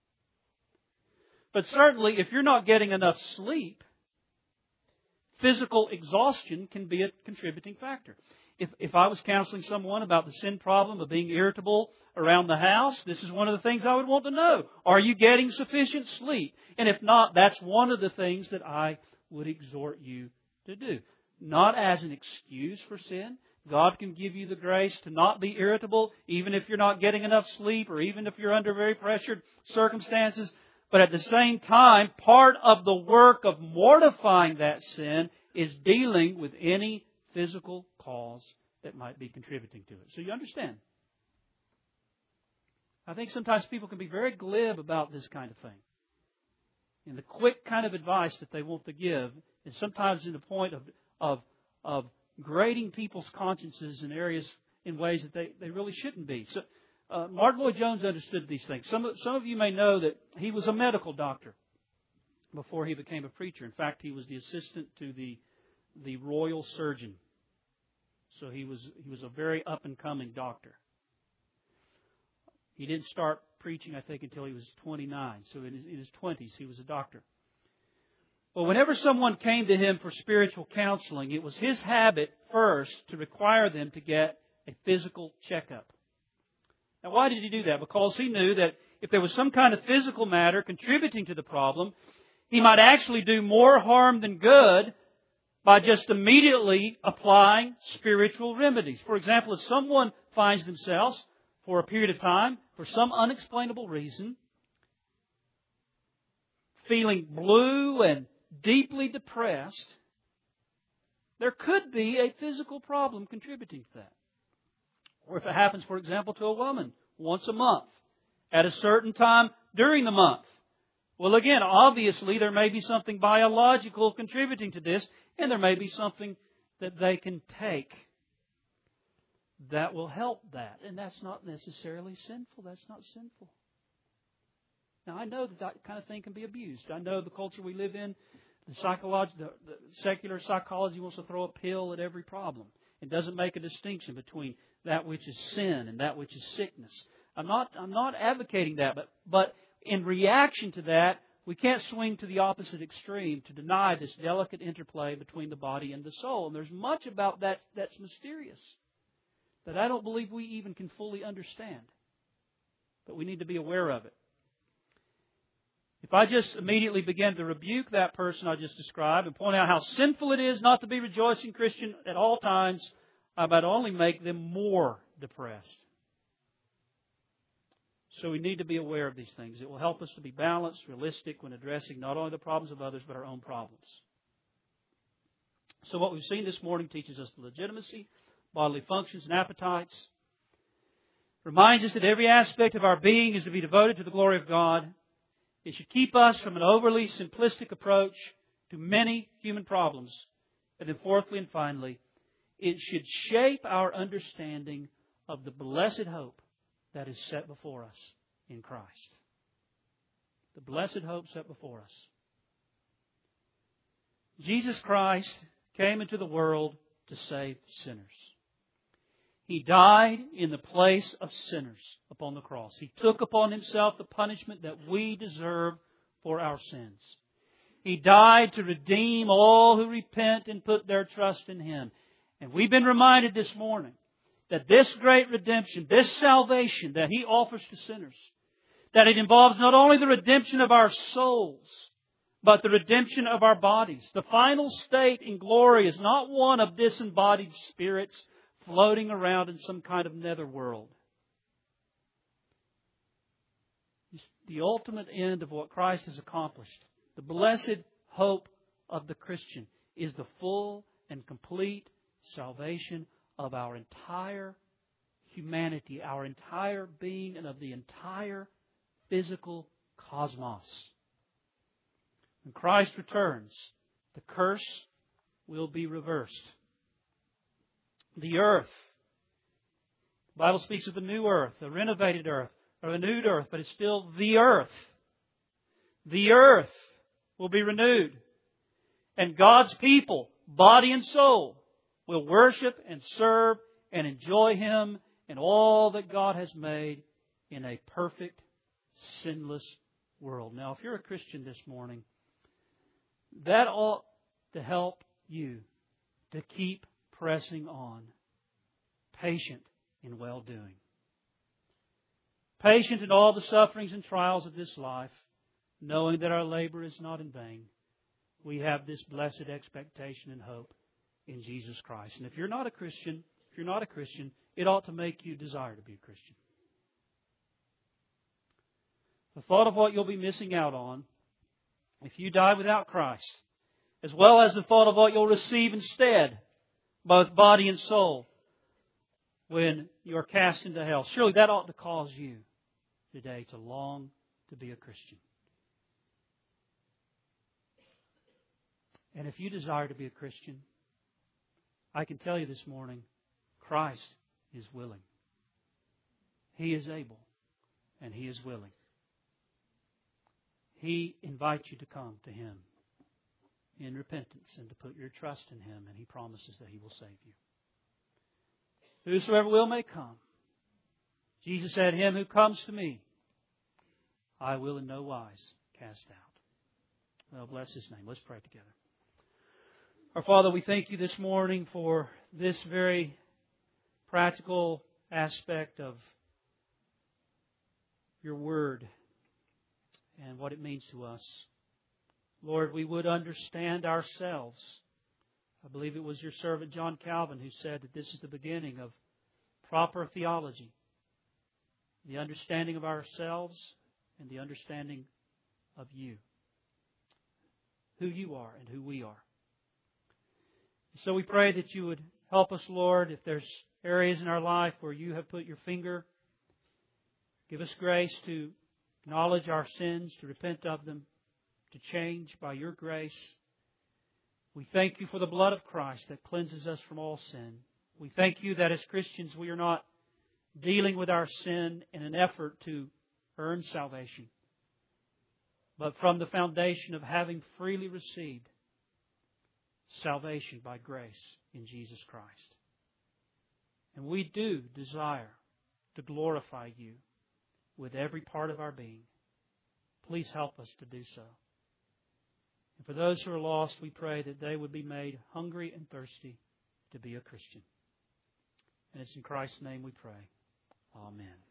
But certainly, if you're not getting enough sleep, physical exhaustion can be a contributing factor. If I was counseling someone about the sin problem of being irritable around the house, this is one of the things I would want to know. Are you getting sufficient sleep? And if not, that's one of the things that I would exhort you to do. Not as an excuse for sin. God can give you the grace to not be irritable, even if you're not getting enough sleep or even if you're under very pressured circumstances. But at the same time, part of the work of mortifying that sin is dealing with any physical cause that might be contributing to it. So you understand. I think sometimes people can be very glib about this kind of thing. And the quick kind of advice that they want to give is sometimes in the point of grating people's consciences in areas, in ways that they really shouldn't be. So, Martin Lloyd-Jones understood these things. Some of you may know that he was a medical doctor before he became a preacher. In fact, he was the assistant to the royal surgeon. So he was a very up-and-coming doctor. He didn't start preaching, I think, until he was 29. So in his 20s, he was a doctor. Well, whenever someone came to him for spiritual counseling, it was his habit first to require them to get a physical checkup. Now, why did he do that? Because he knew that if there was some kind of physical matter contributing to the problem, he might actually do more harm than good by just immediately applying spiritual remedies. For example, if someone finds themselves for a period of time, for some unexplainable reason, feeling blue and deeply depressed, there could be a physical problem contributing to that. Or if it happens, for example, to a woman once a month, at a certain time during the month. Well, again, obviously there may be something biological contributing to this, and there may be something that they can take that will help that. And that's not necessarily sinful. That's not sinful. Now, I know that kind of thing can be abused. I know the culture we live in, the secular psychology wants to throw a pill at every problem. It doesn't make a distinction between that which is sin and that which is sickness. I'm not advocating that, but in reaction to that, we can't swing to the opposite extreme to deny this delicate interplay between the body and the soul. And there's much about that that's mysterious, that I don't believe we even can fully understand. But we need to be aware of it. If I just immediately begin to rebuke that person I just described and point out how sinful it is not to be rejoicing Christian at all times, I might only make them more depressed. So we need to be aware of these things. It will help us to be balanced, realistic when addressing not only the problems of others, but our own problems. So what we've seen this morning teaches us the legitimacy, bodily functions and appetites. Reminds us that every aspect of our being is to be devoted to the glory of God. It should keep us from an overly simplistic approach to many human problems. And then fourthly and finally, it should shape our understanding of the blessed hope that is set before us in Christ. The blessed hope set before us. Jesus Christ came into the world to save sinners. He died in the place of sinners upon the cross. He took upon Himself the punishment that we deserve for our sins. He died to redeem all who repent and put their trust in Him. And we've been reminded this morning that this great redemption, this salvation that He offers to sinners, that it involves not only the redemption of our souls, but the redemption of our bodies. The final state in glory is not one of disembodied spirits floating around in some kind of netherworld. It's the ultimate end of what Christ has accomplished. The blessed hope of the Christian is the full and complete salvation of our entire humanity, our entire being, and of the entire physical cosmos. When Christ returns, the curse will be reversed. The earth, the Bible speaks of the new earth, a renovated earth, or a renewed earth, but it's still the earth. The earth will be renewed. And God's people, body and soul, will worship and serve and enjoy Him and all that God has made in a perfect, sinless world. Now, if you're a Christian this morning, that ought to help you to keep pressing on, patient in well-doing. Patient in all the sufferings and trials of this life, knowing that our labor is not in vain. We have this blessed expectation and hope in Jesus Christ. And if you're not a Christian, it ought to make you desire to be a Christian. The thought of what you'll be missing out on if you die without Christ, as well as the thought of what you'll receive instead, both body and soul, when you're cast into hell. Surely that ought to cause you today to long to be a Christian. And if you desire to be a Christian, I can tell you this morning, Christ is willing. He is able, and He is willing. He invites you to come to Him in repentance and to put your trust in Him, and He promises that He will save you. Whosoever will may come. Jesus said, Him who comes to me, I will in no wise cast out. Well, bless His name. Let's pray together. Our Father, we thank You this morning for this very practical aspect of Your Word and what it means to us. Lord, we would understand ourselves. I believe it was Your servant John Calvin who said that this is the beginning of proper theology. The understanding of ourselves and the understanding of You. Who You are and who we are. So we pray that You would help us, Lord, if there's areas in our life where You have put Your finger. Give us grace to acknowledge our sins, to repent of them, to change by Your grace. We thank You for the blood of Christ that cleanses us from all sin. We thank You that as Christians we are not dealing with our sin in an effort to earn salvation, but from the foundation of having freely received salvation by grace in Jesus Christ. And we do desire to glorify You with every part of our being. Please help us to do so. And for those who are lost, we pray that they would be made hungry and thirsty to be a Christian. And it's in Christ's name we pray. Amen.